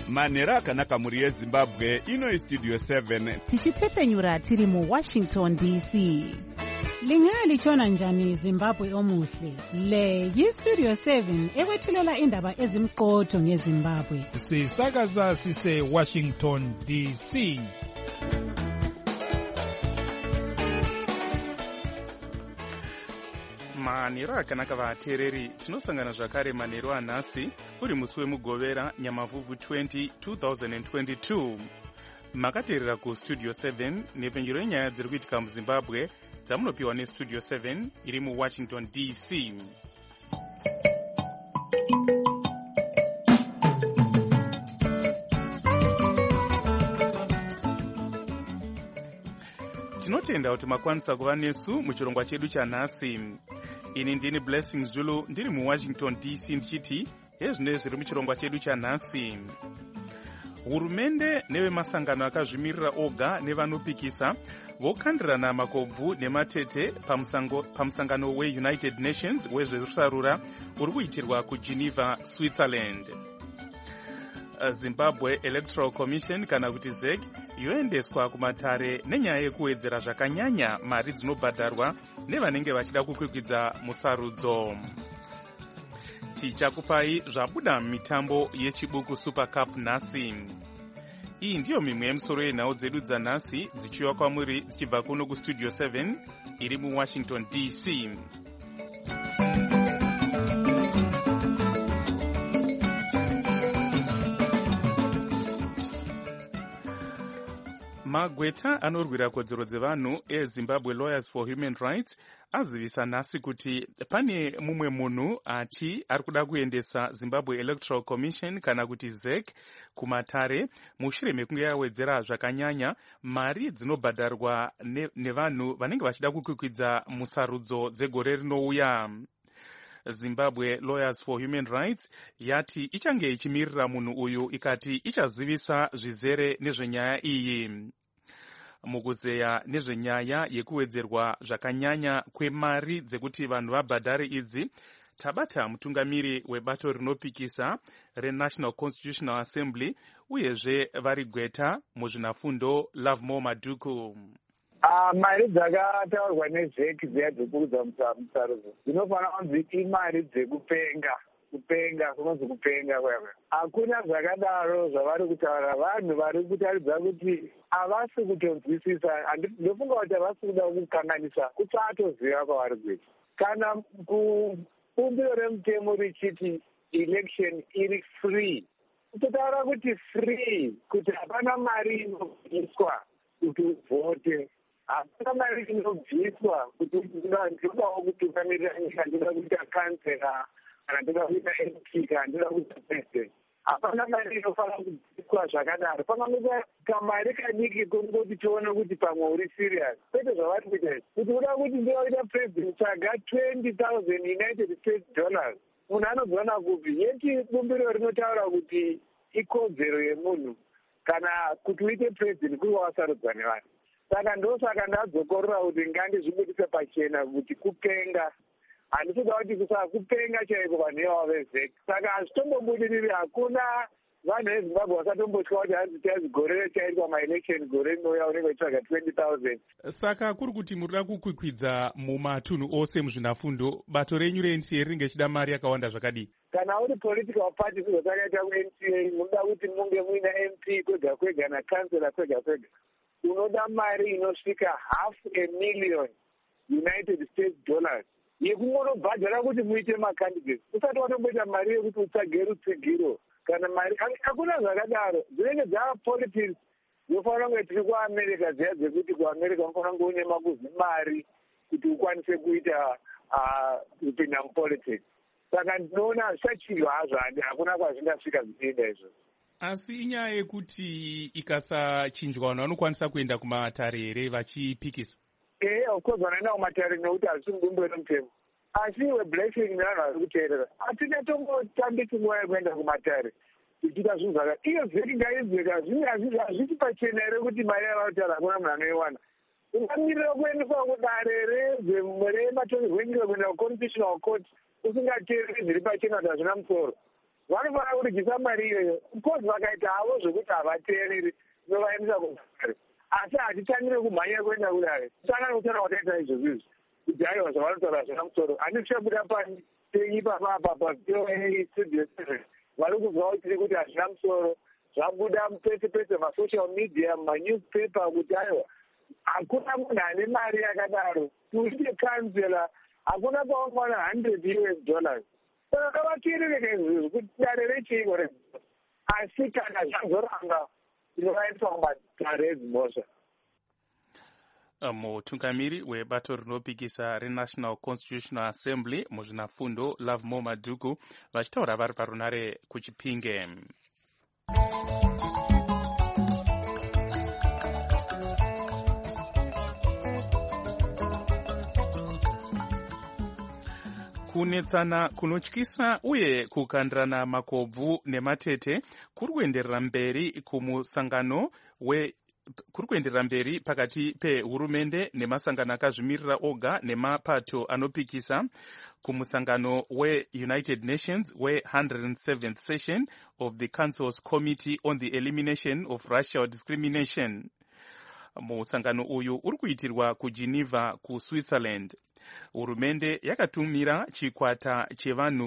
manhero akanaka mhuri yezimbabwe. Ino istudio 7 tichipfepfenyura tiri muwashington dc. Lingalitshona njani Zimbabwe omuhle? Le yistudio 7 ekwethulela indaba ezimqotho ngeZimbabwe. Sisakaza sise Washington DC. manhero akanaka vateereri, tinosangana zvakare manhero anhasi uri musi wemugovera nyamavhuvhu 2022. Makateerera kustudio 7 nepfenyuro yenyaya dziri kuitika muzimbabwe dzamunopiwa nestudio 7 iri muwashington dc. tinotenda kuti makwanisa kuva nesu muchirongwa chedu chanhasi. Ini ndini Blessing Zulu ndiri muwashington dc ndichiti ezvino zviri muchirongwa chedu chanhasi. Hurumende nevemasangano akazvimirira oga nevanopikisa vokandirana makobvu nematete pamusangano weUnited Nations wezverusarura uri kuitirwa kuGeneva, Switzerland. Zimbabwe Electoral Commission kana kuti ZEC yoendeswa kumatare nenyaya yekuwedzera zvakanyanya mari dzinobhadharwa nevanenge vachida kukwikwidza musarudzo. Tichakupai zvabuda mitambo yechibuku Super Cup nhasi. Iyi ndiyo mimwe yemisoro yenhau dzedu dzanhasi dzichiwa kwamuri dzichibva kuno kustudio 7 iri muwashington dc. Magweta anorwira kodzero dzevanhu eZimbabwe Lawyers for Human Rights azivisa nhasi kuti pane mumwe munhu ati ari kuda kuendesa Zimbabwe Electoral Commission kana kuti ZEC kumatare mushure mekunge yawedzera zvakanyanya mari dzinobhadharwa nevanhu vanenge vachida kukwikwidza musarudzo dzegore rinouya. Zimbabwe Lawyers for Human Rights yati ichange ichimirira munhu uyu ikati ichazivisa zvizere nezvenyaya iyi. Mukuzeya nezvenyaya yekuwedzerwa zvakanyanya kwemari dzekuti vanhu vabhadhare idzi, tabata mutungamiri webato rinopikisa reNational Constitutional Assembly uyezve vari gweta muzvinafundo Lovemore Maduku. Mari dzakataurwa nezeki dziya dzekudza musarudzo dzinofanira kunzi imari dzekupenga kunonzi kupenga kwakwe. Hakuna zvakadaro zvavari kutaura vanhu vari kutaridza kuti havasi kutonzwisisa. Ndofunga kuti havasi kuda kukanganisa kutsatoziva kwavari kuita. Kana kubumbiro remutemo richiti election iri free, kutotaura kuti free kuti hapana mari inobviswa kuti uvhote, hapana mari inobviswa kuti ndodawo kutungamirira nyika, ndoda kuita kansela kana ndoda kuita MP kana ndoda kuita president. Hapana mari inofanira kubviswa zvakadaro. Pangamuka kamari kadiki kongoti tione kuti pamwe uri serious. Kwete zvavari kuita kuti uda kuti ndoda kuita president tsvaga $20,000 United States dollars. Munhu anodziwana kupi? Yeti bumbiro rinotaura kuti ikodzero yemunhu kana kuti uite president kuri wasarudzwa nevanhu. Saka ndosaka ndadzokorora kuti ngandizvibudise pachena kuti kupenga. Handisida kuti kupenga chaiko vanhu ivavo vezeki. Saka hazvitombobudiriri, hakuna vanhu veZimbabwe vasatombotya kuti hanzi gore rechaitwa maelection gore rinouya unenge uchitsvaga $20,000. Saka kuri kuti murida kukwikwidzwa mumatunhu ose muzvinafundo, bato renyu reNCA rinenge richida mari yakawanda zvakadii? Kana uri political party kuzotakaita kuNCA munoda kuti munge muina MP kwega kwega nakansela kwega kwega, unoda mari inosvika $500,000 United States dollars yekungonobhadhara kuti muite macandidates. Usati watomboita mari yekuti utsvage rutsigiro kana mari, hakuna zvakadaro. Dzinenge dzava politics. Unofanira kunge tiri kuAmerica dziya dzekuti kuAmerica unofanira kunge une makuzi mari kuti ukwanise kuita kupinda mupolitics. Saka ndinoona zvachirwa hazvo, hakuna kwazvingasvika zvichienda izvo. Asi inyaya yekuti ikasachinjwa vanhu vanokwanisa kuenda kumatare here vachipikisa? Of course vanoenda kumatare nekuti hazvisi mudumbu remutemo. Asi iwe Blessing nevanhu vari kuteerera, hatina tombotambisi nguva yekuenda kumatare tichiita zvinhu zvakati. Iyo vheki ngaizveka hazvisi pachena here kuti mari yavataura hakuna munhu anoiwana. Ungamirira kuendeswa kudare rematongerwo enyika kuenda kuconstitutional court usingateereri zviri pachena kuti hazvina musoro. vanofanira kurigisa mari iyoyo. Because vakaita havo zvokuti havateereri novaendesa kugare, asi hatitangire kumhanya kuenda kudare. Tisangane kutaura kwataita izvozvo izvi kuti haiwa zvavanotaura zvina musoro. Handiti tichabuda pani ipapapa pastudio 7 vari kubva tiri kuti hazvina musoro. Zvabuda pese pese masocial media, manewspaper kuti aiwa hakuna munhu ane mari yakadaro. Kuite kansela hakuna paungana $100. Saka ngavateerereke izvozvo kuti dare rechiiko redzimbabwe. Asi kana zvazoramba inovaiswa mumadare edzimbabwe. Mutungamiri webato rinopikisa reNational Constitutional Assembly muzvinafundo Lovemore Madhuku vachitaura vari parunare kuChipinge. Kunetsana kunotyisa uye kukandirana makobvu nematete kuri kuenderera mberi kumusangano kuri kuenderera mberi pakati pehurumende nemasangano akazvimirira oga nemapato anopikisa kumusangano we-United Nations we-107th session of the Council's Committee on the Elimination of Racial Discrimination. Musangano uyu uri kuitirwa kuGeneva kuSwitzerland. Hurumende yakatumira chikwata chevanhu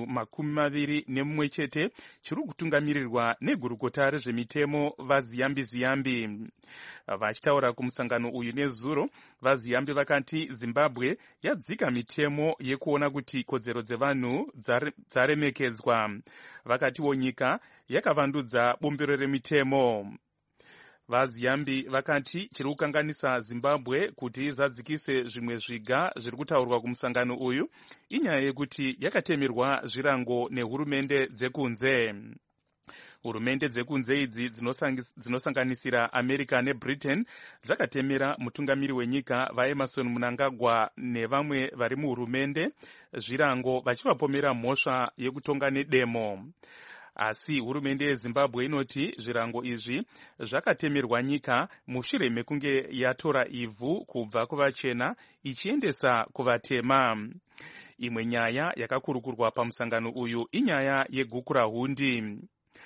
21 chete chiri kutungamirirwa negurukota rezvemitemo vaZiyambi. Vachitaura kumusangano uyu nezuro, vaZiyambi vakati Zimbabwe yadzika mitemo yekuona kuti kodzero dzevanhu dzaremekedzwa. Vakatiwo nyika yakavandudza bumbiro remitemo. VaZiyambi vakati chiri kukanganisa Zimbabwe kuti zadzikise zvimwe zviga zviri kutaurwa kumusangano uyu inyaya yekuti yakatemerwa zvirango nehurumende dzekunze. Hurumende dzekunze idzi dzinosanganisira America neBritain dzakatemera mutungamiri wenyika vaEmerson Mnangagwa nevamwe vari muhurumende zvirango vachivapomera mhosva yekutonga nedemo. Asi hurumende yeZimbabwe inoti zvirango izvi zvakatemerwa nyika mushure mekunge yatora ivhu kubva kuvachena ichiendesa kuvatema. Imwe nyaya yakakurukurwa pamusangano uyu inyaya yegukurahundi.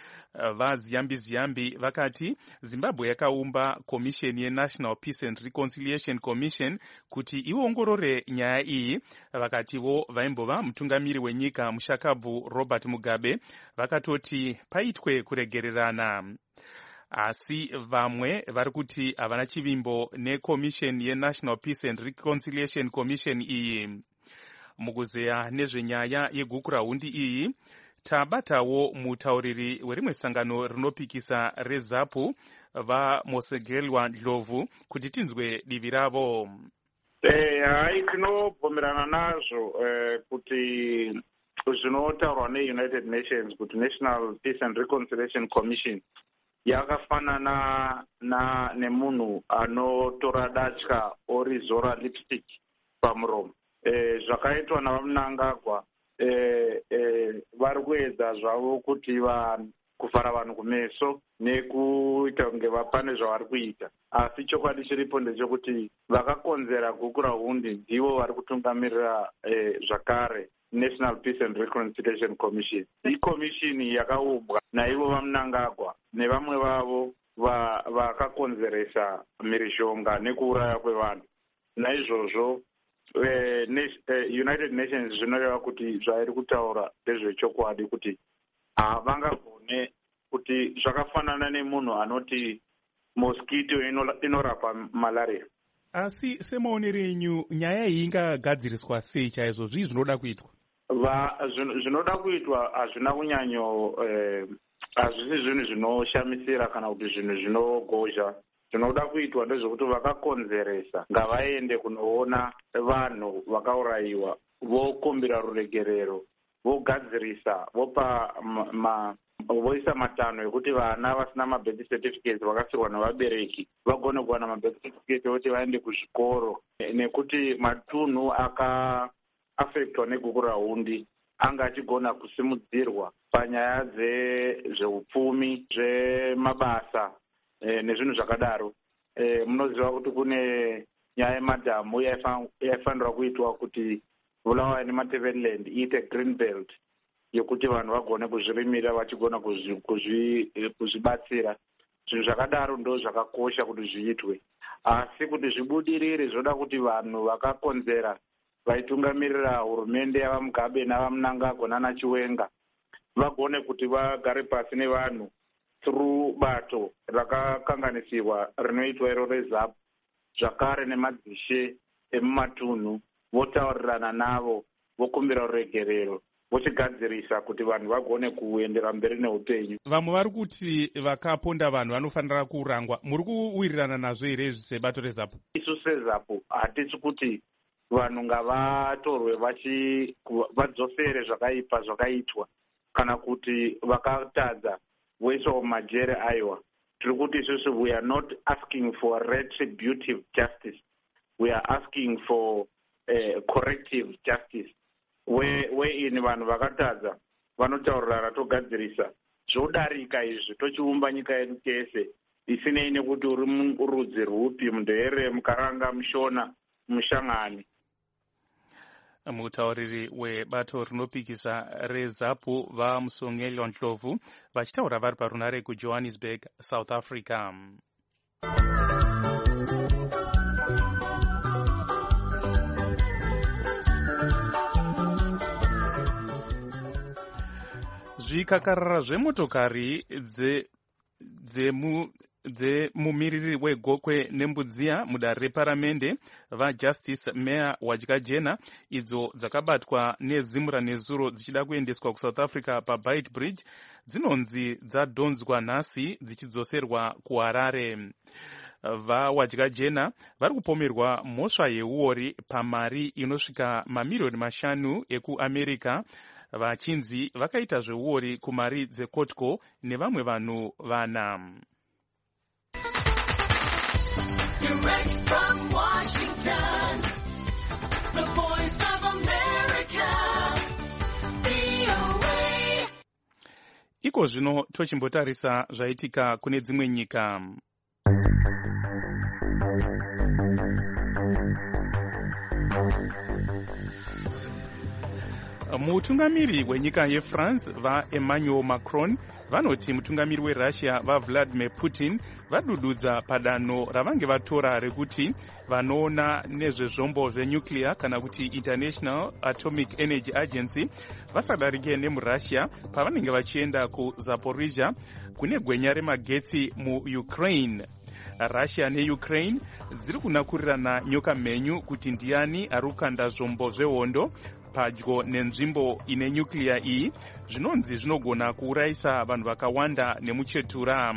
VaZiyambi vakati Zimbabwe yakaumba Commission yeNational Peace and Reconciliation Commission kuti iongorore nyaya iyi. Vakativo vaimbova mutungamiri wenyika mushakabvu Robert Mugabe vakatoti paitwe kuregererana. Asi vamwe vari kuti havana chivimbo neCommission yeNational Peace and Reconciliation Commission iyi. Mukuzeya nezvenyaya yegukurahundi iyi tabatawo mutauriri werimwe sangano rinopikisa reZAPU vaMosegelwa Ndlovu kuti tinzwe divi ravo. Hai, tinobvumirana nazvo kuti zvinotaurwa neUnited Nations kuti National Peace and Reconciliation Commission yakafanana nemunhu anotora datya orizora lipstick pamuromo. Zvakaitwa navaMnangagwa vari kuedza zvavo kuti kuvhara vanhu kumeso nekuita kunge pane zvavari kuita. Asi chokwadi chiripo ndechekuti vakakonzera gukurahundi ndivo vari kutungamirira zvakare National Peace and Reconciliation Commission. Ikomishini yakaumbwa naivo vaMnangagwa nevamwe vavo vakakonzeresa mhirizhonga nekuuraya kwevanhu. Naizvozvo United Nations zvinoreva kuti zvairi kutaura ndezvechokwadi kuti havangagone kuti zvakafanana nemunhu anoti mosquito inorapa malaria. Asi semaonero enyu nyaya iyi ingagadziriswa sei chaizvo? Zvii zvinoda kuitwa? Zvinoda kuitwa hazvina kunyanyo, hazvisi zvinhu zvinoshamisira kana kuti zvinhu zvinogozha. Zvinoda kuitwa ndezvekuti vakakonzeresa ngavaende kunoona vanhu vakaurayiwa, vokumbira ruregerero, vogadzirisa, voisa matanho ekuti vana vasina mabirth certificates vakasirwa navabereki vagone kuwana mabirth certificate ekuti vaende kuzvikoro, nekuti matunhu akaafektwa negukurahundi anga achigona kusimudzirwa panyaya dzezveupfumi, zvemabasa nezvinhu zvakadaro. Munoziva kuti kune nyaya yemadhamu yaifanirwa kuitwa kuti Bulawayo neMatabeleland iite green belt. yekuti vanhu vagone kuzvirimira vachigona kuzvibatsira. Zvinhu zvakadaro ndo zvakakosha kuti zviitwe, asi kuti zvibudirire zvoda kuti vanhu vakakonzera vaitungamirira hurumende yavaMugabe navaMnangagwa nanaChiwenga vagone kuti vagare pasi nevanhu through bato rakakanganisirwa rinoitwa iro reZAPU, zvakare nemadzishe emumatunhu, votaurirana navo, vokumbira ruregerero, vochigadzirisa kuti vanhu vagone kuendera mberi neupenyu. Vamwe vari kuti vakaponda vanhu vanofanira kurangwa. Muri kuwirirana nazvo here sebato reZAPU? Isu seZAPU hatisi kuti vanhu ngavatorwe vadzosere zvakaipa zvakaitwa kana kuti vakatadza voiswa mumajere aiwa. Tiri kuti isusu we are not asking for retributive justice, we are asking for corrective justice, wherein vanhu vakatadza vanotaurirana togadzirisa zvodarika izvi tochiumba nyika yedu tese isinei nekuti uri murudzi rwupi, mundere, mukaranga, mushona, mushangani. Mutauriri webato rinopikisa reZAPU vaMusongelwa Ndlovu vachitaura vari parunare kuJohannesburg, South Africa. Zvikakarara zvemotokari dzemumiriri wegokwe neMbudziya mudare reparamende vaJustice Meya Wadyakajena idzo dzakabatwa nezimura nezuro dzichida kuendeswa kuSouth Africa paBeit Bridge dzinonzi dzadhonzwa nhasi dzichidzoserwa kuHarare. VaWadyakajena vari kupomerwa mhosva yeuori pamari inosvika mamiliyoni 5 ekuAmerica, vachinzi vakaita zveuori kumari dzeCotco nevamwe vanhu 4. Direct from Washington, the voice of America, VOA. Iko zvino tochimbotarisa zvaitika kune dzimwe nyika. Mutungamiri wenyika yeFrance vaEmmanuel Macron vanoti mutungamiri weRussia vaVladimir Putin vadududza padanho ravange vatora rekuti vanoona nezvezvombo zvenuclear kana kuti International Atomic Energy Agency vasadarike nemuRussia pavanenge vachienda kuZaporizhia kune gwenya remagetsi muUkraine. Russia neUkraine dziri kunakurirana nyoka mhenyu kuti ndiani ari kukanda zvombo zvehondo padyo nenzvimbo ine nyuclear iyi, zvinonzi zvinogona kuurayisa vanhu vakawanda nemuchetura.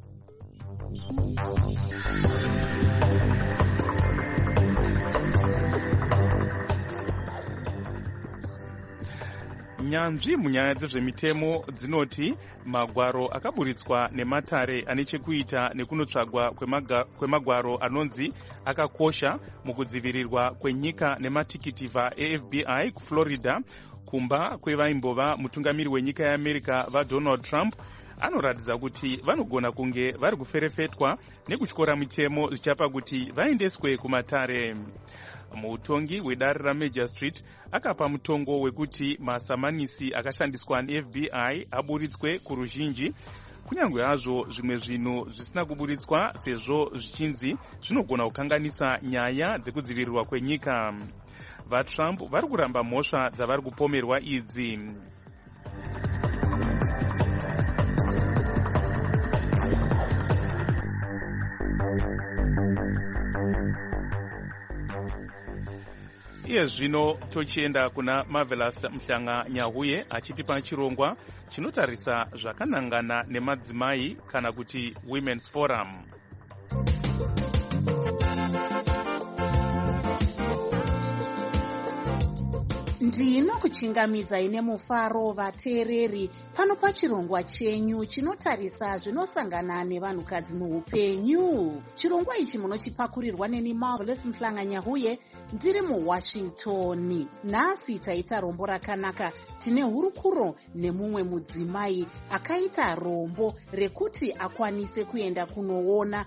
Nyanzvi munyaya dzezvemitemo dzinoti magwaro akaburitswa nematare ane chekuita nekunotsvagwa kwemagwaro anonzi akakosha mukudzivirirwa kwenyika nematikiti vaAFBI kuFlorida kumba kwevaimbova mutungamiri wenyika yeAmerica vaDonald Trump anoratidza kuti vanogona kunge vari kuferefetwa nekutyora mitemo zvichapa kuti vaendeswe kumatare. Mutongi wedare raMajor Street akapa mutongo wekuti masamanisi akashandiswa neFBI aburitswe kuruzhinji, kunyange hazvo zvimwe zvinhu zvisina kuburitswa sezvo zvichinzi zvinogona kukanganisa nyaya dzekudzivirirwa kwenyika. VaTrump vari kuramba mhosva dzavari kupomerwa idzi. Iye zvino tochienda kuna Marvelous Mhlanga Nyahuye achitipa chirongwa chinotarisa zvakanangana nemadzimai kana kuti Women's Forum. Ndinokuchingamidzai nemufaro vateereri pano pachirongwa chenyu chinotarisa zvinosangana nevanhukadzi muupenyu. Chirongwa ichi munochipakurirwa neni Marvelous Mhlanga Nyahuye ndiri muWashington. Nhasi taita rombo rakanaka. Tine hurukuro nemumwe mudzimai akaita rombo rekuti akwanise kuenda kunoona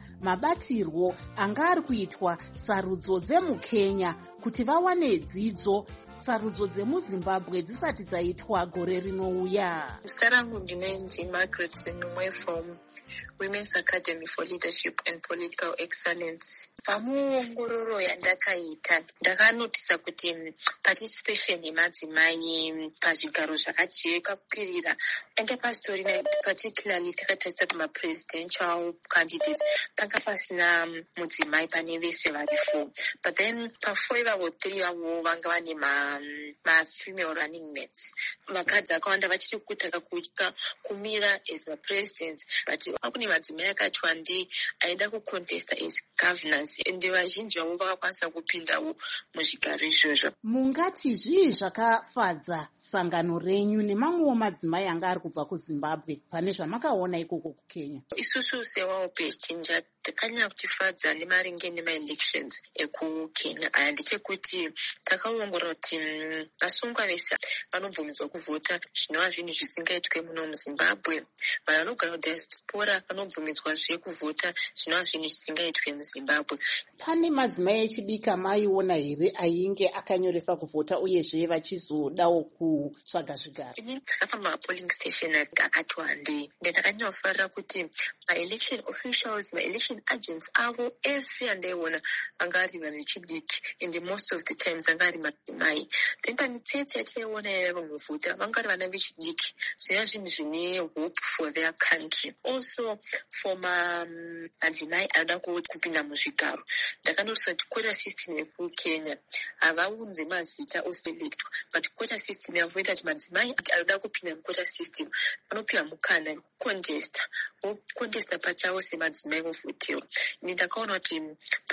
mabatirwo anga ari kuitwa sarudzo dzemuKenya kuti vawane dzidzo sarudzo dzemuzimbabwe dzisati dzaitwa gore rinouya. Zita rangu ndinonzi Margaret Sinumwe from Women's Academy for Leadership and Political Excellence. Pamuongororo yandakaita ndakanotisa kuti participation yemadzimai pazvigaro zvakajeka kukwirira anga pasitorina, particularly takatarisa kumapresidential candidates panga pasina mudzimai pane vese vari 4, but then pa4 ivavo 3 vavo vanga vane ma-female running mates. Vakadzi akawanda vachiri kutaka kumira as ma-president, but kune madzimai akati wandei aida kucontesta as governance, ende vazhinji vavo vakakwanisa kupindawo muzvigaro izvozvo. Mungati zvii zvakafadza sangano renyu nemamwewo madzimai anga ari kubva kuZimbabwe pane zvamakaona ikoko kuKenya? Isusu sevaopechinja takanyanya kutifadza nemaringe nemaelections ekuKenya aya ndechekuti takaongorora kuti vasungwa vese vanobvumidzwa kuvhota zvinova zvinhu zvisingaitwe muno muZimbabwe. Vanhu vanogara kudiaspora vanobvumidzwazve kuvhota zvinova zvinhu zvisingaitwe muZimbabwe. Pane madzimai echidika maiona here ainge akanyoresa kuvhota uyezve vachizodawo kutsvaga zvigaro? Ini ndakafamba mapolling station akati wandei, ndakanyanya kufarira kuti ma-election officials, ma-election agents avo ese andaiona vanga vari vanhu vechidiki, and most of the times anga ari madzimai. Then panitsetse yataiona yaiva muvhota vanga vari vana vechidiki, zvinova zvinhu zvine hope for their country. Also for madzimai anoda kupinda muzvigaro, ndakanotisa kuti quota system yekuKenya havaunze mazita oselectwa, but quota system yavoita kuti madzimai anoda kupinda muquota system vanopiwa mukana wekucontesta, vocontesta pachavo semadzimai vovhotiwa. Ini ndakaona kuti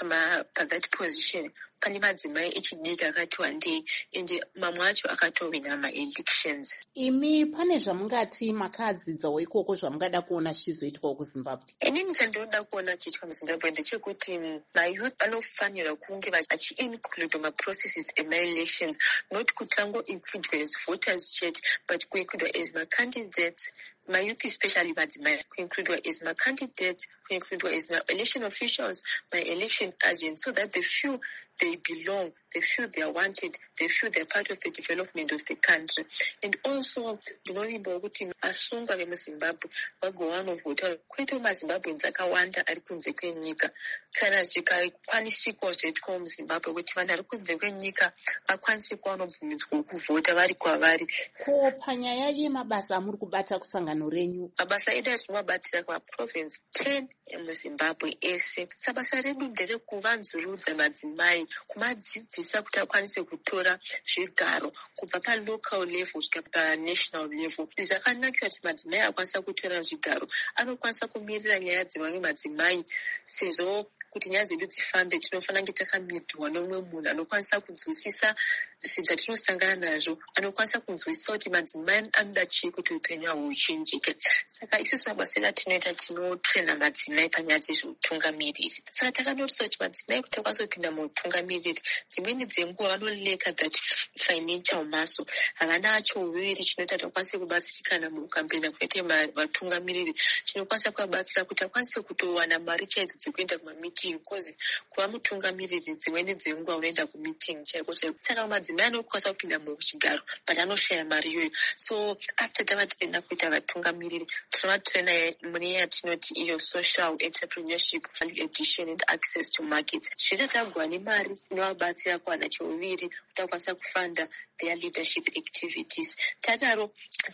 pathat position pane madzimai echidiki akati wandei, ende mamwe acho akatowina ma-elections. Imi pane zvamungati makadzidzawo ikoko zvamungada kuona zvichizoitwawo kuZimbabwe? Inini chandinoda kuona chiitwa muZimbabwe ndechekuti mayouth anofanira kunge vachi-include maprocesses ema-elections, not kuti vango-includwe as voters chete, but kuincludwa as ma-candidates, my-youth especially madzimai, kuincludwa as ma-candidates, kuincludwa as ma-election officials, my-election agents, so that they feel they belong, they feel they are wanted, they feel they are part of the development of the country. And also, ndinovimba kuti asungwa vemuZimbabwe vagowa vanovhota, kwete maZimbabweans akawanda ari kunze kwenyika. Kana zvikakwanisikawo zvoitwawo muZimbabwe kuti vanhu vari kunze kwenyika vakwanisikawo vanobvumidzwa kuvhota vari kwavari. Ko panyaya yemabasa amuri kubata kusangano renyu? Mabasa edu atinomabatira kumaprovince 10 emuZimbabwe ese. Sabasa redu nderekuvanzurudza madzimai, kumadzidzisa kuti akwanise kutora zvigaro kubva pa-local level kusvika pa-national level. Zvakanakira kuti madzimai akwanisa kutora zvigaro anokwanisa kumirira nyaya dzevamwe madzimai, sezvo kuti nyaya dzedu dzifambe tinofanira kunge takamirirwa nomumwe munhu anokwanisa kunzwisisa zvinhu zvatinosangana nazvo, anokwanisa kunzwisisa kuti madzimai anoda chii kuti upenyu hwavo huchinjike. Saka isusu mabasa edu atinoita tinotrena madzimai panyaya dzezveutungamiriri. Saka takanotisa kuti madzimai kuti akwanisa kupinda muutungamiriri, dzimweni dzenguva vanoleka that financial muscle, havana acho uviri chinoita kuti vakwanise kubatsirikana mukampeni kuite vatungamiriri, chinokwanisa kuvabatsira kuti akwanise kutowana mari chaidzo dzekuenda kumameeting, because kuva mutungamiriri dzimweni dzenguva unoenda kumeeting chaiko chaiko. Saka madzimai anokwanisa kupinda muchigaro but anoshaya mari iyoyo. So after tavatrena kuita vatungamiriri, tinovatrena mune yatinoti iyo social entrepreneurship, value addition and access to markets. Zvinoita tagwa nemari inovabatsira kuwana cheuviri kuti akwanisa kufanda their leadership activities. Tadaro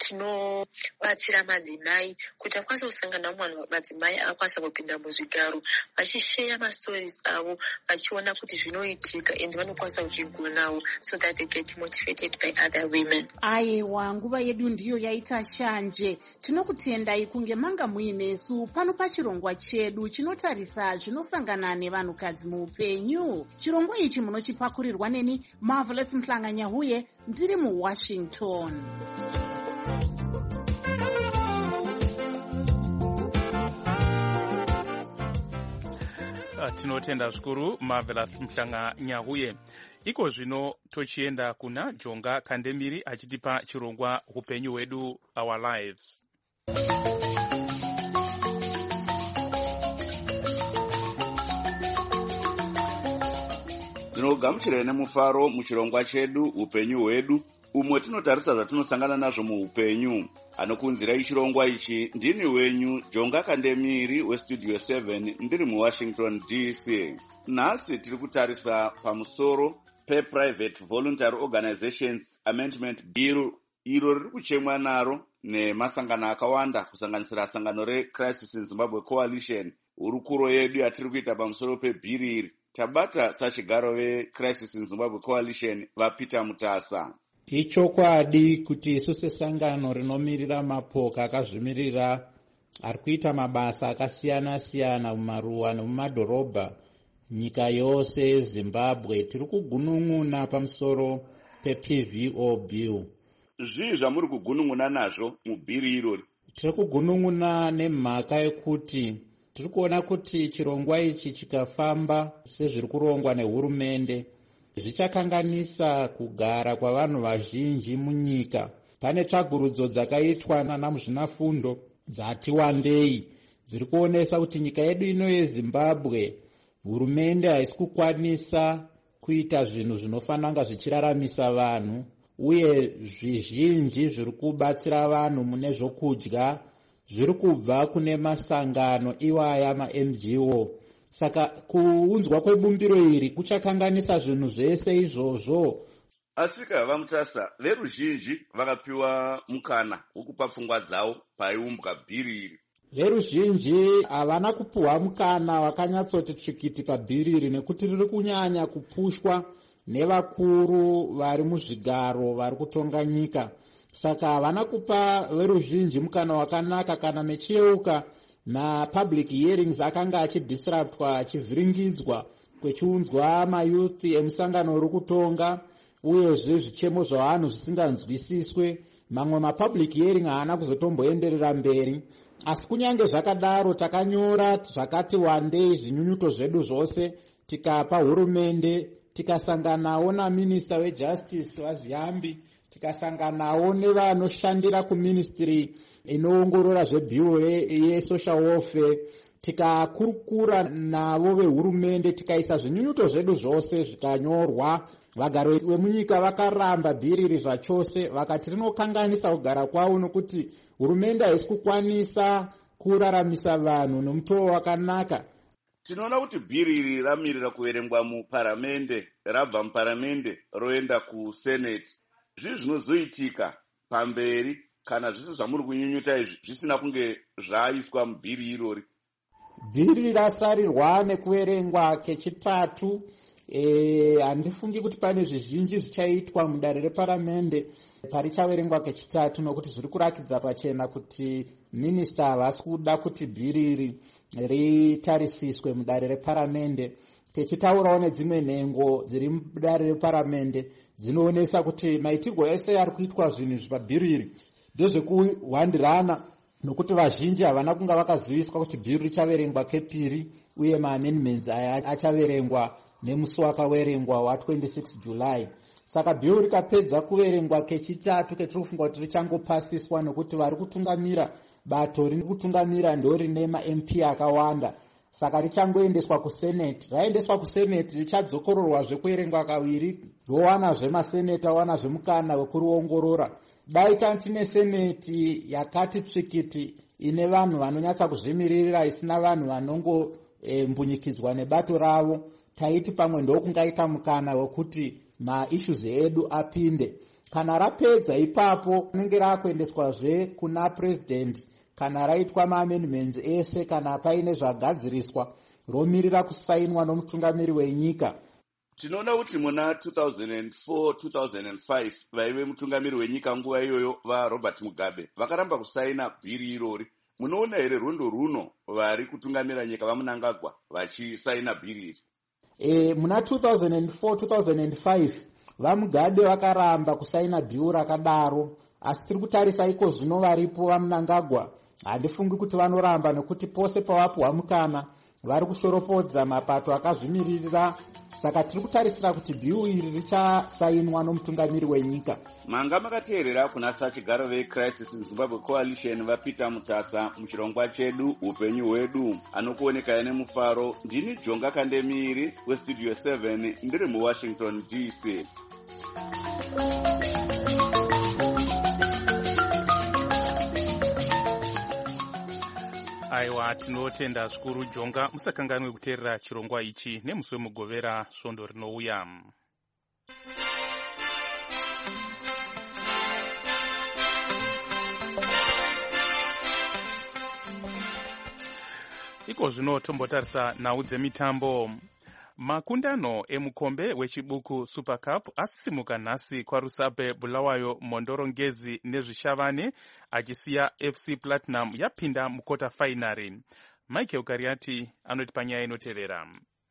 tinobatsira madzimai kuti akwanisa kusangana navanhu madzimai akwanisa kupinda muzvigaro, vachisheya mastories avo, vachiona kuti zvinoitika and vanokwanisa kuzvigonawo, so that they get motivated by other women. Aiwa, nguva yedu ndiyo yaita shanje. Tinokutendai kunge manga muinesu pano pachirongwa chedu chinotarisa zvinosangana nevanhukadzi muupenyu. Chirongwa ichi munochipakurirwa neni Marvelous Mhlanga-Nyahuye, ndiri muWashington. Tinotenda zvikuru Marvelous Mhlanga-Nyahuye. Iko zvino tochienda kuna Jonga Kandemiri achitipa chirongwa upenyu hwedu, Our Lives. Ndinogamuchirai nemufaro muchirongwa chedu upenyu hwedu, umwe tinotarisa zvatinosangana nazvo muupenyu. Anokunzirai chirongwa ichi ndini wenyu Jonga Kandemiri westudio 7 ndiri muWashington DC. Nhasi tiri kutarisa pamusoro pe-Private Voluntary Organizations Amendment Bill, iro riri kuchemwa naro nemasangano akawanda kusanganisira sangano reCrisis in Zimbabwe Coalition. Hurukuro yedu yatiri kuita pamusoro pebhiri iri tabata sachigaro veCrisis in Zimbabwe Coalition vaPeter Mutasa. Ichokwadi kuti isu sesangano rinomirira mapoka akazvimirira ari kuita mabasa akasiyana-siyana mumaruwa nemumadhorobha nyika yose yeZimbabwe tiri kugunun'una pamusoro pePVO bill. Zvii zvamuri kugunun'una nazvo mubhiri irori? Tiri kugunun'una nemhaka yekuti tiri kuona kuti chirongwa ichi chikafamba sezviri kurongwa nehurumende zvichakanganisa kugara kwavanhu vazhinji munyika. Pane tsvagurudzo dzakaitwa namuzvinafundo dzati wandei dziri kuonesa kuti nyika yedu ino yeZimbabwe hurumende haisi kukwanisa kuita zvinhu zvinofananga zvichiraramisa vanhu, uye zvizhinji zviri kubatsira vanhu mune zvokudya zviri kubva kune masangano iwaya ma-NGO. Saka kuunzwa kwebumbiro iri kuchakanganisa zvinhu zvese izvozvo. Asika vaMutasa, veruzhinji vakapiwa mukana wekupa pfungwa dzavo paiumbwa bhiri iri. Veruzhinji havana kupuhwa mukana wakanyatsoti tsvikiti pabhiri iri nekuti riri kunyanya kupushwa nevakuru vari muzvigaro vari kutonga nyika. Saka havana kupa veruzhinji mukana wakanaka kana mechiyeuka mapublic hearings akanga achidisruptwa achivhiringidzwa kwechiunzwa mayouth emusangano uri kutonga, uyezve zvichemo zvavanhu zvisinganzwisiswe. Mamwe mapublic hearing haana kuzotomboenderera mberi. Asi kunyange zvakadaro takanyora zvakati wandei zvinyunyuto zvedu zvose tikapa hurumende, tikasanganawo naminista wejustice waZiambi, tikasanganawo nevanoshandira kuministry inoongorora zvebhiro yesocial welfare, tikakurukura navo vehurumende, tikaisa zvinyunyuto zvedu zvose zvikanyorwa. Vagari vemunyika vakaramba bhiri iri zvachose, vakati rinokanganisa kugara kwavo nokuti hurumende haisi kukwanisa kuraramisa vanhu nomutoo wakanaka. Tinoona kuti bhiri iri ramirira kuverengwa muparamende, rabva muparamende roenda kuseneti. Zvii zvinozoitika pamberi kana zvese zvamuri kunyunyuta izvi zvisina kunge zvaiswa mubhiri irori? Bhiri rasarirwa nekuverengwa kechitatu. Handifungi kuti pane zvizhinji zvichaitwa mudare reparamende parichaverengwa kechitatu, nokuti zviri kurakidza pachena kuti minista havasi kuda kuti bhiri iri ritarisiswe mudare reparamende. Techitaurawo nedzimwe nhengo dziri mudare reparamende dzinoonesa kuti maitirwo ese ari kuitwa zvinhu zvipabhiri iri ndezvekuhwandirana, nokuti vazhinji havana kunga vakaziviswa kuti bhiri richaverengwa kepiri, uye maamendments aya achaverengwa nemusi wakaverengwa wa26 July. Saka bhiri rikapedza kuverengwa kechitatu ketiri kufunga kuti richangopasiswa, nokuti vari kutungamira bato riri kutungamira ndo rine ma-MP akawanda. Saka richangoendeswa kuseneti. Raendeswa kuseneti richadzokororwazve kuverengwa kaviri, rowanazve maseneta wanazve mukana wekuriongorora. Dai tine seneti yakati tsvikiti ine vanhu vanonyatsa kuzvimiririra, isina vanhu vanongombunyikidzwa nebato ravo, taiti pamwe ndokungaita mukana wekuti maissues edu apinde. Kana rapedza ipapo rinenge rakuendeswazve kuna president kana raitwa maamendments ese, kana paine zvagadziriswa romirira kusainwa nomutungamiri wenyika. Tinoona kuti muna 2004-2005 vaive mutungamiri wenyika nguva iyoyo vaRobert Mugabe vakaramba kusaina bhiri irori. Munoona here rwendo runo vari kutungamira nyika vaMnangagwa vachisaina bhiri iri? Muna 2004-2005 vaMugabe vakaramba kusaina bhiru rakadaro, asi tiri kutarisa iko zvino varipo vaMnangagwa handifungi kuti vanoramba, nekuti pose pavapuhwa mukana vari kushoropodza mapato akazvimiririra saka tiri kutarisira kuti bhiu iri richasainwa nomutungamiri wenyika. manga makateerera kuna sachigaro vecrisis zimbabwe coalition vapeter mutasa muchirongwa chedu upenyu hwedu. anokuonekai nemufaro. ndini jonga kandemiri westudio 7 ndiri muwashington DC. aiwa tinotenda zvikuru jonga. musakanganwe kuteerera chirongwa ichi nemusi wemugovera svondo rinouya. iko zvino tombotarisa nhau dzemitambo. makundano emukombe wechibuku super cup asisimuka nhasi kwarusape bulawayo mondorongezi nezvishavane achisiya FC Platinum yapinda mukota fainari. Michael Kariati anoti panyaya inotevera.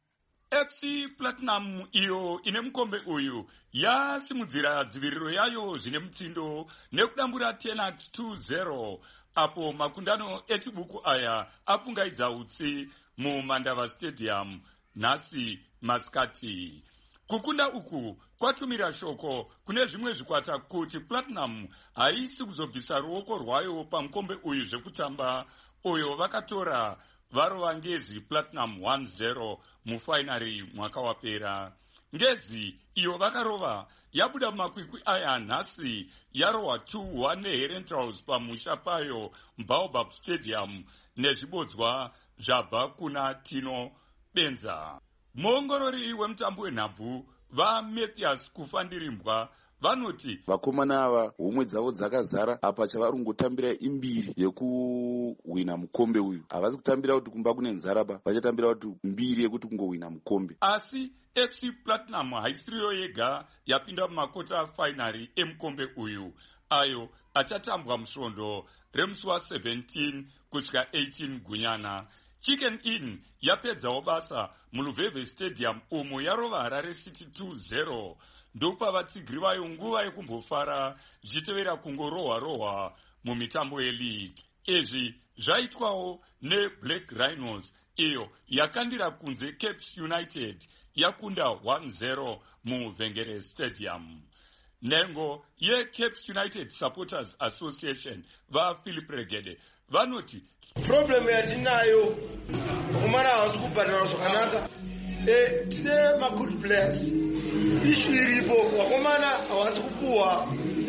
FC Platinum iyo ine mukombe uyu yasimudzira dziviriro yayo zvine mutsindo nekudambura Tenat 2-0 apo makundano echibuku aya apfungaidza utsi mumandava stadium nhasi masikati. kukunda uku kwatumira shoko kune zvimwe zvikwata kuti Platinum haisi kuzobvisa ruoko rwayo pamukombe uyu zvekutamba uyo vakatora varova ngezi Platinum 1-0 mufainari mwaka wapera. ngezi iyo vakarova yabuda mumakwikwi aya nhasi yarohwa 2-1 neherentals pamusha payo Baobab Stadium nezvibodzwa zvabva kuna Tino Benza. muongorori wemutambo wenhabvu vaMathias Kufandirimbwa vanoti vakomana ava homwe dzavo dzakazara apa chavari kungotambira imbiri yekuhwina mukombe uyu. havasi kutambira kuti kumba kune nzaraba, vachatambira kuti mbiri yekuti kungohwina mukombe. asi FC Platinum haisiriyo yega yapinda mumakota fainari emukombe uyu ayo achatambwa musvondo remusi wa17 kusvika 18 gunyana. Chicken Inn yapedzawo basa muluvhevhe stadium umo yarova Harare City 2-0 ndopa vatsigiri vayo nguva yekumbofara zvichitevera kungorohwa mumitambo yeleague. izvi zvaitwawo neBlack Rhinos iyo yakandira kunze Cape United yakunda 1-0 muvhengere stadium. nhengo yeCape United Supporters Association vaPhilip Regede vanoti problem yatinayo vakomana havasi kubhadhara zvakanaka. tine magood players, ishu iripo vakomana havasi kupuhwa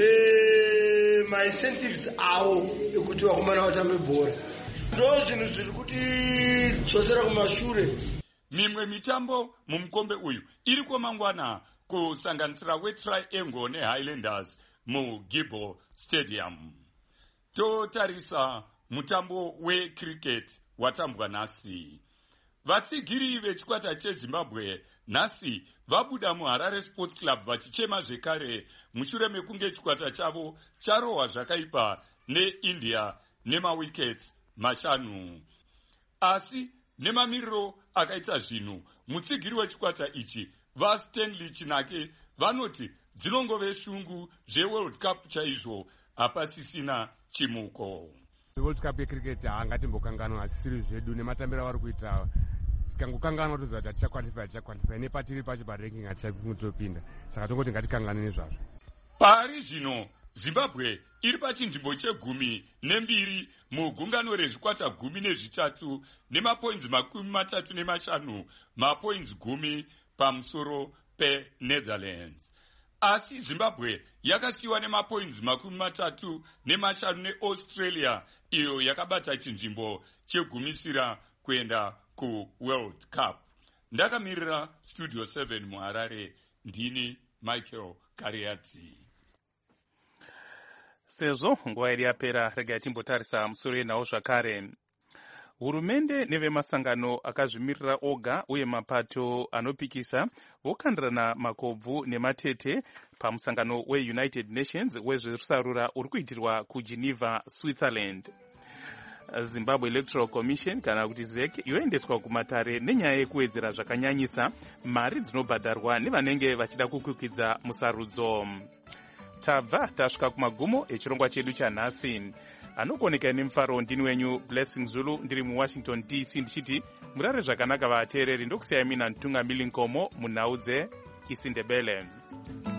maincentives avo ekuti vakomana vatambe bhora. ndo zvinhu zviri kuti dzosera kumashure. mimwe mitambo mumukombe uyu iriko mangwana kusanganisira weTriangle neHighlanders muGibbo Stadium. totarisa mutambo wecricket watambwa nhasi. vatsigiri vechikwata cheZimbabwe nhasi vabuda muHarare Sports Club vachichema zvekare mushure mekunge chikwata chavo charohwa zvakaipa neIndia nemawickets 5. asi nemamiriro akaita zvinhu mutsigiri wechikwata ichi vaStanley Chinake vanoti dzinongove shungu zveWorld Cup chaizvo, hapasisina chimuko. World Cup yecricket haangatimbokanganwa asisiri zvedu nematambiro avari kuita. tikangokanganwa toziva kuti tichakwalify nepatiri pacho paranking hatichakutopinda, saka tongoti ngatikanganwe nezvazvo. pari zvino Zimbabwe iri pachinzvimbo che12 mugungano rezvikwata 13 nemapoints 35, mapoints 10 pamusoro peNetherlands. asi Zimbabwe yakasiyiwa nemapoints 35 neAustralia iyo yakabata chinzvimbo chegumisira kuenda kuWorld Cup. ndakamirira Studio 7 muHarare, ndini Michael Kariati. sezvo nguva iri yapera, regai timbotarisa musoro yenhau zvakare. hurumende nevemasangano akazvimirira oga uye mapato anopikisa vokandirana makobvu nematete pamusangano weUnited Nations wezverusarura uri kuitirwa kuGeneva, Switzerland. Zimbabwe Electoral Commission kana kuti ZEC yoendeswa kumatare nenyaya yekuwedzera zvakanyanyisa mari dzinobhadharwa nevanenge vachida kukwikwidzwa musarudzo. tabva tasvika kumagumo echirongwa chedu chanhasi. anokuoneka nemufaro ndini wenyu Blessing Zulu ndiri muWashington DC ndichiti murare zvakanaka vateereri ndokusiyai mina Ntungamili Nkomo munhau dzeIsindebele.